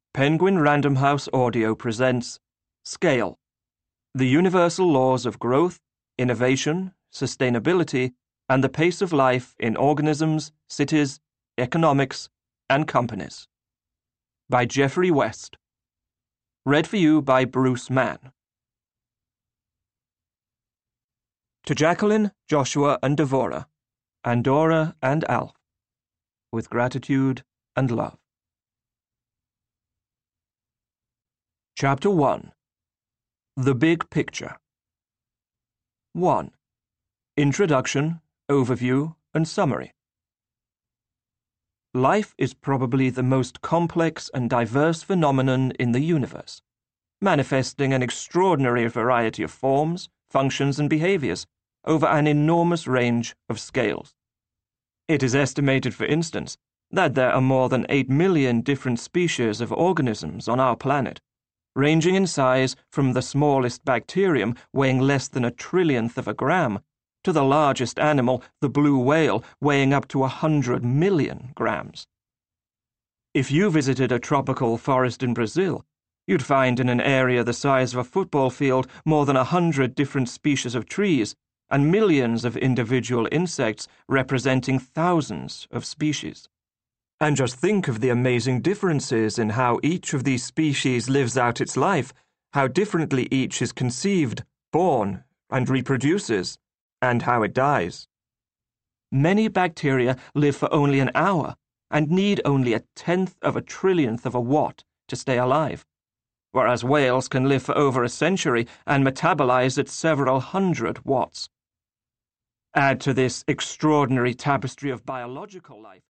Penguin Random House Audio presents Scale: The Universal Laws of Growth, Innovation, Sustainability, and the Pace of Life in Organisms, Cities, Economics, and Companies. By Jeffrey West. Read for you by Bruce Mann. To Jacqueline, Joshua, and Devora, Andorra and Alf, with gratitude and love. Chapter 1. The Big Picture. 1. Introduction, Overview, and Summary. Life is probably the most complex and diverse phenomenon in the universe, manifesting an extraordinary variety of forms, functions, and behaviors over an enormous range of scales. It is estimated, for instance, that there are more than 8 million different species of organisms on our planet, ranging in size from the smallest bacterium weighing less than 1/1,000,000th of a gram to the largest animal, the blue whale, weighing up to 100 million grams. If you visited a tropical forest in Brazil, you'd find in an area the size of a football field more than 100 different species of trees and millions of individual insects representing thousands of species. And just think of the amazing differences in how each of these species lives out its life, how differently each is conceived, born, and reproduces, and how it dies. Many bacteria live for only an hour and need only 1/10th of a trillionth of a watt to stay alive, whereas whales can live for over a century and metabolize at several hundred watts. Add to this extraordinary tapestry of biological life